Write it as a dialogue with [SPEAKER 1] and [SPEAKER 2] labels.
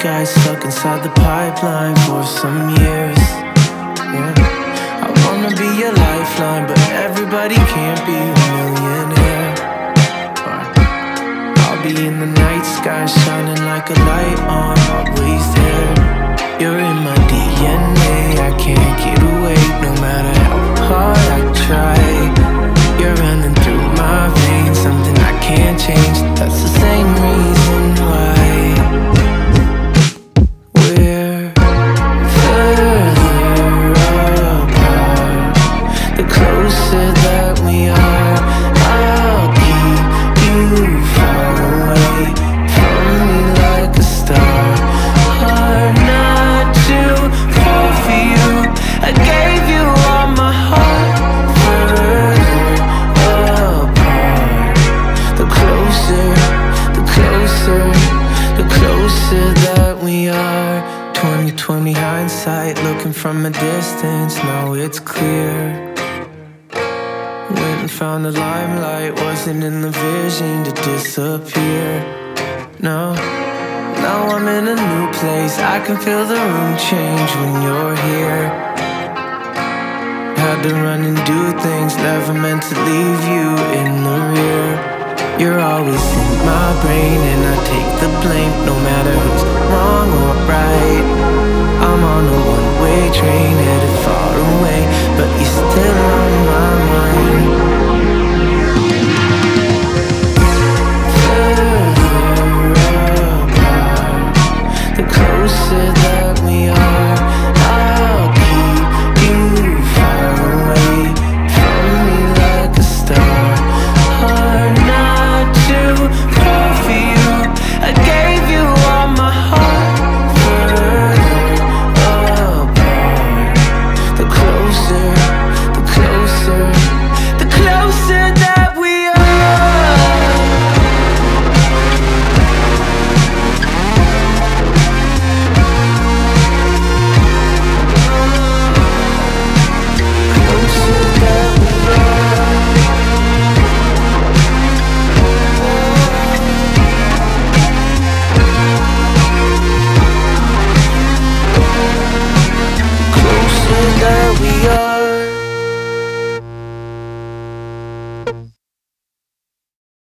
[SPEAKER 1] guy stuck inside the pipeline for some years. Yeah, I wanna be your lifeline, but everybody can't be a millionaire. I'll be in the night sky, shining like a light on, always there. You're in my DNA, I can't get away, no matter how hard I try. You're running through my veins, something I can't change. That's the same reason why we're further apart. The closer that we are, I'll keep you far away from me like a star. Hard not to fall for you, I gave you all my heart. Further apart. The closer, the closer, the closer that we are. 2020 hindsight, looking from a distance, now it's clear. Went and found the limelight, wasn't in the vision to disappear. No, now I'm in a new place, I can feel the room change when you're here. Had to run and do things, never meant to leave you in the rear. You're always in my brain and I take the blame, no matter who's wrong or right. I'm on a one-way train headed far away, but you're still on my mind.